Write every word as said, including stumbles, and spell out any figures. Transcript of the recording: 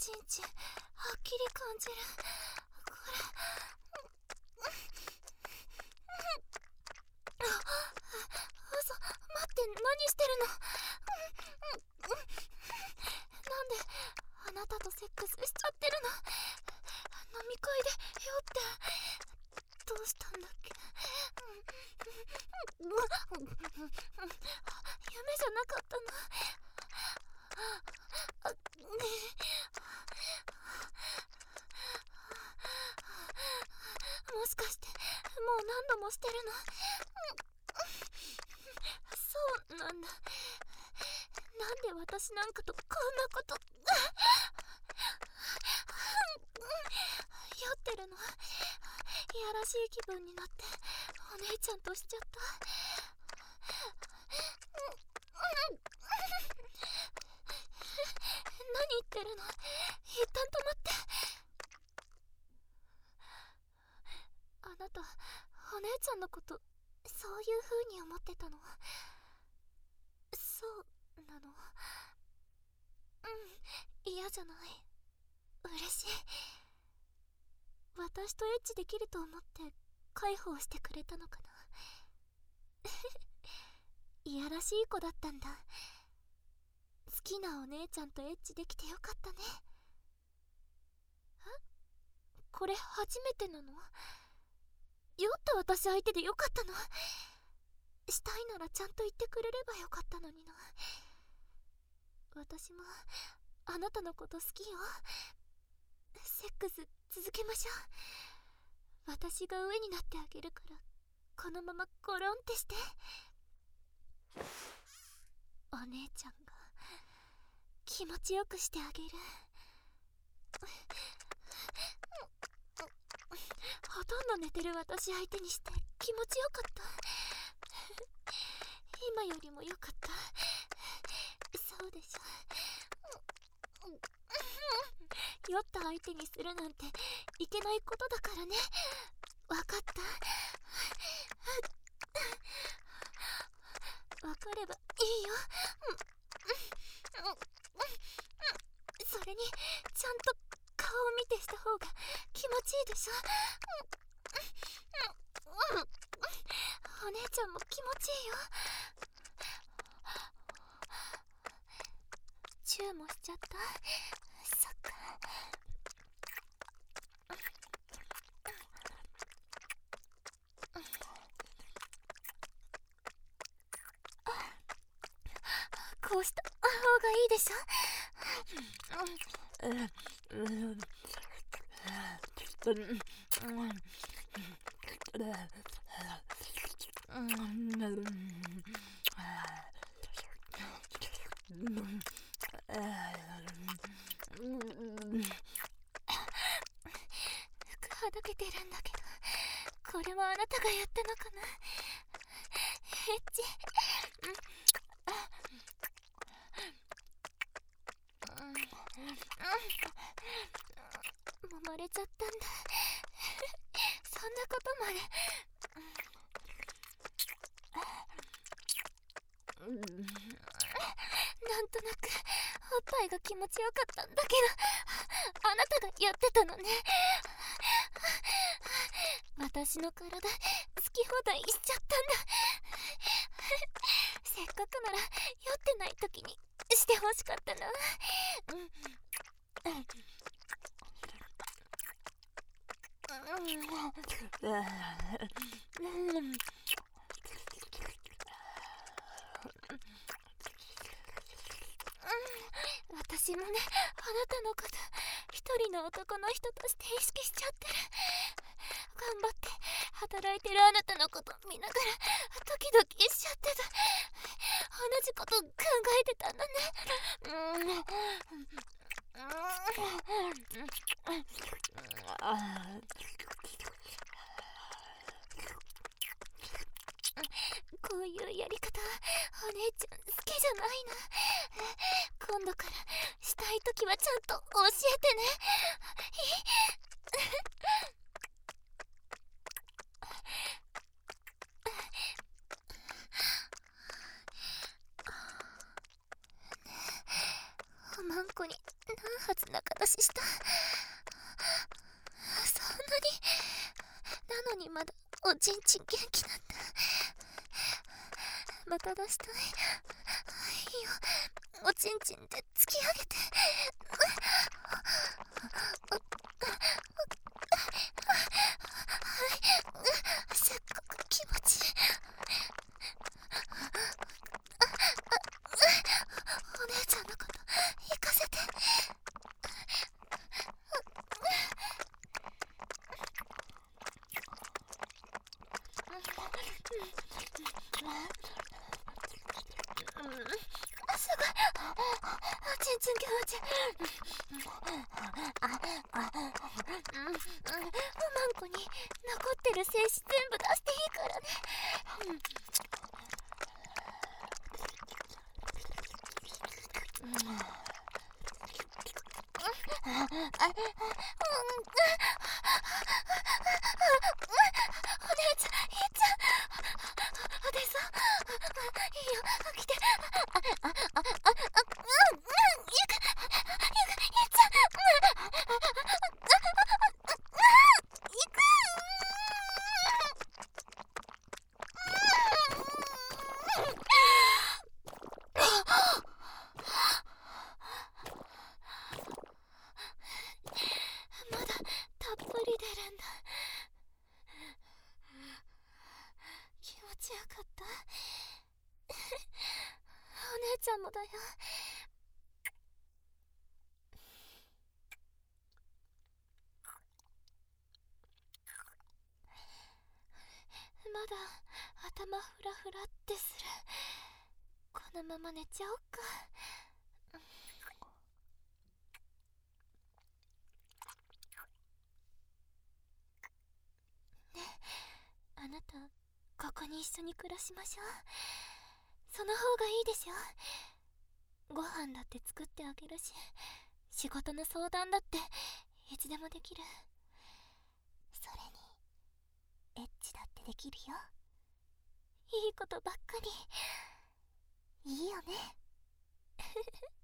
ちんちんはっきり感じる。これあ、嘘、待って、何してるの。なんであなたとセックスしちゃってるの。飲み会で酔ってどうしたんだっけ。夢じゃなかったの。あ、もしかしてもう何度もしてるの。そうなんだ。なんで私なんかとこんなこと。酔ってるの。いやらしい気分になってお姉ちゃんとしちゃった。何言ってるの。一旦止まって。あなたお姉ちゃんのことそういう風に思ってたの。そうなの。うん、嫌じゃない。嬉しい。私とエッチできると思って介抱してくれたのかな。いやらしい子だったんだ。好きなお姉ちゃんとエッチできてよかったね。え、これ初めてなの。酔った私相手でよかったの。したいならちゃんと言ってくれればよかったのにな。私もあなたのこと好きよ。セックス続けましょう。私が上になってあげるからこのままゴロンってして。お姉ちゃんが気持ちよくしてあげる。ほとんど寝てる私相手にして気持ちよかった。今よりもよかった。そうでしょ。酔った相手にするなんていけないことだからね。わかった。わかればいいよ。それにちゃんと顔を見てした方が気持ちいいでしょ。お姉ちゃんも気持ちいいよ。チューもしちゃった。そっか。こうした方がいいでしょ。服はだけてるんだけど、これはあなたがやったのかな。エッチ。揉まれちゃったんだ。そんなことまで。なんとなくおっぱいが気持ちよかったんだけど、あなたがやってたのね。私の体好き放題しちゃったんだ。せっかくなら酔ってない時にしてほしかったな。私もね、あなたのこと一人の男の人として意識しちゃってる。頑張って働いてるあなたのこと見ながらドキドキしちゃってた。同じこと考えてたんだね。こういうやり方はお姉ちゃん好きじゃないな。今度からしたいときはちゃんと教えてね。おマンコに何発中出しした。そんなになのにまだおちんちん元気なんだ。また出したい。いいよ、おちんちんで突き上げて。すっごく気持ちいい。お姉ちゃんのこと行かせて。すごい、おちんちん気持ちいい。マンコに残ってる精子全部出していいからね。お姉ちゃん、いっちゃん、お弟子さん、いいよ、来て。あ、あ、あ、あ、あ、うん、うん、ゆく、ゆく、いっちゃん、いく。まだたっぷり出るんだ。気持ちよかった。お姉ちゃんもだよ。まだ頭フラフラってする。このまま寝ちゃおっか。ねえ、あなたここに一緒に暮らしましょう。その方がいいでしょ。ご飯だって作ってあげるし、仕事の相談だっていつでもできる。それにエッチだってできるよ。いいことばっかり。いいよね。